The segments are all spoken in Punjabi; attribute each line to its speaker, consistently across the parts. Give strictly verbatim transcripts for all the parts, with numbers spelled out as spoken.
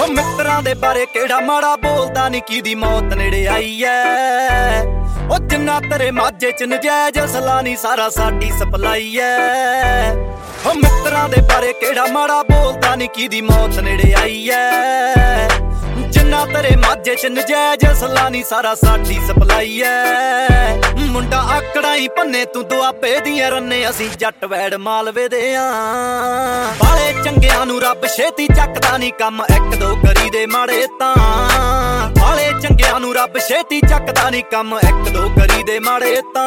Speaker 1: ਮਿੱਤਰਾਂ ਦੇ ਬਾਰੇ ਕਿਹੜਾ ਮਾੜਾ ਬੋਲਦਾ ਨੀ ਕਿਹਦੀ ਮੌਤ ਨੇੜੇ ਆਈ ਐ। ਉਹ ਜਿੰਨਾ ਤੇਰੇ ਮਾਝੇ ਚ ਨਜਾਇਜ਼ ਸਲਾਨੀ ਸਾਰਾ ਸਾਡੀ ਸਪਲਾਈ ਐ। ਉਹ ਮਿੱਤਰਾਂ ਦੇ ਬਾਰੇ ਕਿਹੜਾ ਮਾੜਾ ਬੋਲਦਾ ਨੀ ਕਿਹਦੀ ਮੌਤ ਨੇੜੇ ਆਈ ਐ। ਜਿੰਨਾ ਤੇਰੇ ਮਾਝੇ ਚ ਨਜਾਇਜ਼ ਸਲਾਨੀ ਸਾਰਾ ਸਾਡੀ ਸਪਲਾਈ ਐ। ਮੁੰਡਾ ਆਕੜਾਂ ਹੀ ਭੰਨੇ ਤੂੰ ਦੁਆਬੇ ਦੀਆਂ ਰੰਨੇ ਅਸੀਂ ਜੱਟ ਵੈੜ ਮਾਲਵੇ ਦੇ ਆਂ। ਬਾਲੇ ਚੰਗਿਆਂ ਨੂੰ ਰੱਬ ਛੇਤੀ ਚੱਕਦਾ ਨੀ ਕੰਮ ਇੱਕ ਦੋ ਕਰੀ ਦੇ ਮਾੜੇ ਤਾਂ। ਬਾਲੇ ਚੰਗਿਆਂ ਨੂੰ ਰੱਬ ਛੇਤੀ ਚੱਕਦਾ ਨੀ ਕੰਮ ਇੱਕ ਦੋ ਕਰੀ ਦੇ ਮਾੜੇ ਤਾਂ।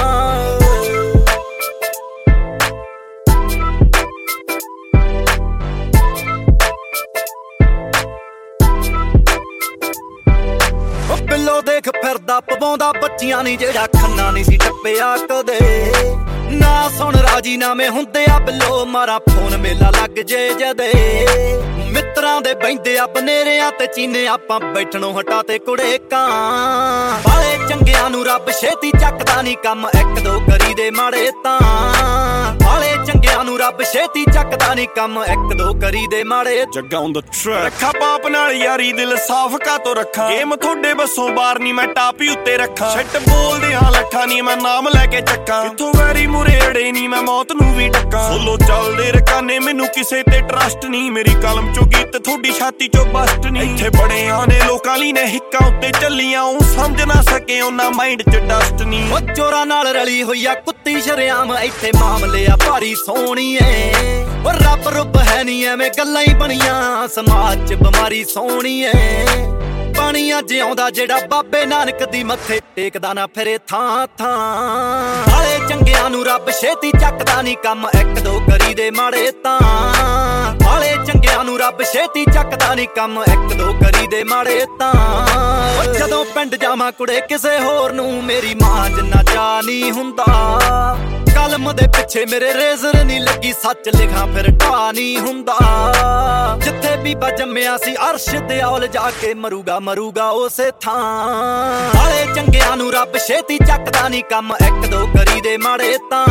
Speaker 1: ਬਿੱਲੋ ਦੇਖ ਫਿਰਦਾ ਪਵਾਉਂਦਾ ਬੱਚੀਆਂ ਨੀ ਜਿਹੜਾ ਖੰਨਾ ਨੀ ਸੀ ਟੱਪਿਆ ਕਦੇ। ਨਾ ਸੁਣ ਰਾਜੀਨਾਮੇ ਹੁੰਦੇ ਆ ਬਿੱਲੋ ਮਾਰਾ ਫੋਨ ਮੇਲਾ ਲੱਗ ਜੇ ਜਦੇ। ਮਿੱਤਰਾਂ ਦੇ ਬਹਿੰਦੇ ਆ ਬਨੇਰਿਆਂ ਤੇ ਚੀਨੇ ਆਪਾਂ ਬੈਠਣੋਂ ਹਟਾ ਤੇ ਕੁੜੇ ਕਾਂ। ਬਾਲੇ ਚੰਗਿਆਂ ਨੂੰ ਰੱਬ ਛੇਤੀ ਚੱਕਦਾ ਨੀ ਕੰਮ ਇੱਕ ਦੋ ਕਰੀ ਦੇ ਮਾੜੇ ਤਾਂ। ਬਾਲੇ ਚੰਗਿਆਂ ਨੂੰ ਰੱਬ ਛੇਤੀ ਚੱਕਦਾ ਨੀ ਕੰਮ ਇੱਕ ਦੋ ਕਰੀ ਦੇ ਮਾੜੇ।
Speaker 2: ਜੱਗਾ ਔਨ ਦ ਟਰੈਕ ਰੱਖਾ ਪਾਪ ਨਾਲ ਯਾਰੀ ਦਿਲ ਸਾਫ਼ ਕਾਤੋਂ ਰੱਖਾਂ। ਗੇਮ ਤੁਹਾਡੇ ਬੱਸੋਂ ਬਾਹਰ ਨੀ ਮੈਂ ਟਾਪੀ ਉੱਤੇ ਰੱਖਾਂ। ਛੱਟ ਬੋਲਦੇ ਹਾਂ ਲੱਖਾਂ ਨੀ ਮੈਂ ਨਾਮ ਲੈ ਕੇ ਚੱਕਾਂ। ਕਿੱਥੋਂ ਵੈਰੀ ਮੁਰੇ ਅੜੇ ਨੀ ਮੈਂ ਮੌਤ ਨੂੰ ਵੀ ਟੱਕਾਂ। ਸੋਲੋ ਚੱਲਦੇ ਰਕਾਨੇ ਮੈਨੂੰ ਕਿਸੇ ਤੇ ਟਰਸਟ ਨੀ। ਮੇਰੀ ਕਲਮ ਚੋਂ ਗੀਤ ਤੁਹਾਡੀ ਛਾਤੀ ਚੋਂ ਬਸਟ ਨੀ। ਇੱਥੇ ਬੜਿਆਂ ਨੇ ਲੋਕਾਂ ਲਈ ਨੇ ਹਿੱਕਾਂ ਉੱਤੇ ਚੱਲੀਆਂ ਉਹ ਸਮਝ ਨਾ ਸਕੇ ਉਹਨਾਂ ਮਾਈਂਡ ਚ ਡਸਟ ਨੀ।
Speaker 1: ਉਹ ਚੋਰਾਂ ਨਾਲ ਰਲੀ ਹੋਈ ਆ ਕੁੱਤੀ ਸ਼ਰਿਆਮ ਇੱਥੇ ਮਾਮਲੇ ਆ ਭਾਰੀ ਸੋਹਣੀਏ। ਉਹ ਰੱਬ ਰੁੱਬ ਹੈ ਨੀ ਐਵੇਂ ਗੱਲਾਂ ਹੀ ਬਣੀਆਂ ਸਮਾਜ ਚ ਬਿਮਾਰੀ ਸੋਹਣੀਏ। ਪਾਣੀ ਅੱਜ ਆਉਂਦਾ ਜਿਹੜਾ ਬਾਬੇ ਨਾਨਕ ਦੀ ਮੱਥੇ ਟੇਕਦਾ ਨਾ ਫਿਰੇ ਥਾਂ ਥਾਂ। ਬਾਲੇ ਚੰਗਿਆਂ ਨੂੰ ਰੱਬ ਛੇਤੀ ਚੱਕਦਾ ਨੀ ਕੰਮ ਇੱਕ ਦੋ ਕਰੀ ਦੇ ਮਾੜੇ ਤਾਂ। ਬਾਲੇ ਚੰਗਿਆਂ ਨੂੰ ਰੱਬ ਛੇਤੀ ਚੱਕਦਾ ਨੀ ਕੰਮ ਇੱਕ ਦੋ ਕਰੀ ਦੇ ਮਾੜੇ ਤਾਂ। ਜਦੋਂ ਪਿੰਡ ਜਾਵਾਂ ਕੁੜੇ ਕਿਸੇ ਹੋਰ ਨੂੰ ਮੇਰੀ ਮਾਂ ਜਿੰਨਾ ਚਾਅ ਨੀ ਹੁੰਦਾ। ਕਲਮ ਦੇ ਪਿੱਛੇ ਮੇਰੇ ਰੇਜ਼ਰ ਨੀ ਲੱਗੀ ਸੱਚ ਲਿਖਾਂ ਫਿਰ ਢਾ ਨੀ ਹੁੰਦਾ। ਜਿੱਥੇ ਬੀਬਾ ਜੰਮਿਆ ਸੀ ਅਰਸ਼ ਦੇ ਔਲ ਜਾ ਕੇ ਮਰੂਗਾ ਮਰੂਗਾ ਉਸੇ ਥਾਂ। ਬਾਲੇ ਚੰਗਿਆਂ ਨੂੰ ਰੱਬ ਛੇਤੀ ਚੱਕਦਾ ਨੀ ਕੰਮ ਇੱਕ ਦੋ ਕਰੀ ਦੇ ਮਾੜੇ ਤਾਂ।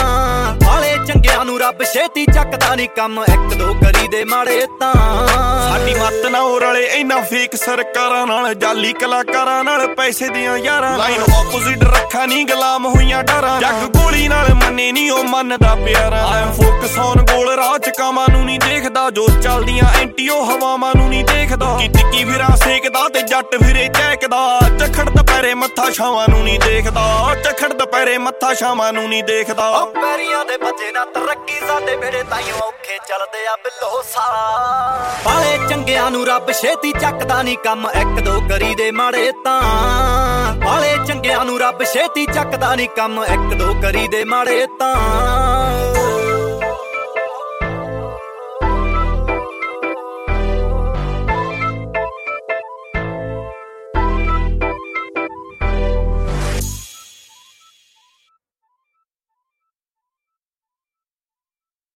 Speaker 1: ਬਾਲੇ ਚੰਗਿਆਂ ਨੂੰ ਰੱਬ ਛੇਤੀ ਚੱਕਦਾ ਨੀ ਕੰਮ ਇੱਕ ਦੋ ਕਰੀ ਦੇ ਮਾੜੇ ਤਾਂ।
Speaker 2: ਸਾਡੀ ਮੱਤ ਨਾ ਹੋ ਰਲੇ ਇੰਨਾ ਫੇਕ ਸਰਕਾਰਾਂ ਨਾਲ ਜਾਲੀ ਕਲਾਕਾਰਾਂ ਨਾਲ ਪੈਸੇ ਦੀਆਂ ਯਾਰਾਂ। ਲਾਈਨ ਆਪੋਜ਼ਿਟ ਰੱਖਾ ਨੀ ਗੁਲਾਮ ਹੋਈਆਂ ਡਰਾਂ। ਜੱਗ ਗੋਲੀ ਨਾਲ ਮੰਨੇ ਨੀ ਉਹ ਮੰਨਦਾ ਪਿਆਰਾ। ਆਮ ਫੋਕਸ ਔਨ ਗੋਲ ਰਾਹ ਚ ਕਾਮਾਂ ਨੂੰ ਨੀ ਦੇਖਦਾ। ਜੋ ਚੱਲਦੀਆਂ ਐਂਟੀਓ ਹਵਾਵਾਂ ਨੂੰ ਨੀ ਦੇਖਦਾ। ਕੀ ਟਿੱਕੀ ਫਿਰਾਂ ਸੇਕਦਾ ਤੇ ਜੱਟ ਫਿਰੇ ਚਹਿਕਦਾ। ਝੱਖੜ ਦੁਪਹਿਰੇ ਮੱਥਾ ਛਾਵਾਂ ਨੂੰ ਨੀ ਦੇਖਦਾ। ਝੱਖੜ ਦੁਪਹਿਰੇ ਮੱਥਾ ਛਾਵਾਂ ਨੂੰ ਨੀ ਦੇਖਦਾ।
Speaker 1: ਉਹ ਪੈਰੀਆਂ ਦੇ ਬੱਚੇ ਨਾ ਤਰੱਕੀ ਸਾਡੇ ਵੇੜੇ ਤਾਈਓ ਔਖੇ ਚੱਲਦੇ ਆ ਬਿੱਲੋ ਸਾ। ਬਾਲੇ ਚੰਗਿਆਂ ਨੂੰ ਰੱਬ ਛੇਤੀ ਚੱਕਦਾ ਨੀ ਕੰਮ ਇੱਕ ਦੋ ਕਰੀ ਦੇ ਮਾੜੇ ਤਾਂ। ਬਾਲੇ ਚੰਗਿਆਂ ਨੂੰ ਰੱਬ ਛੇਤੀ ਚੱਕਦਾ ਨੀ ਕੰਮ ਇੱਕ ਦੋ ਕਰੀ ਦੇ ਮਾੜੇ ਤਾਂ।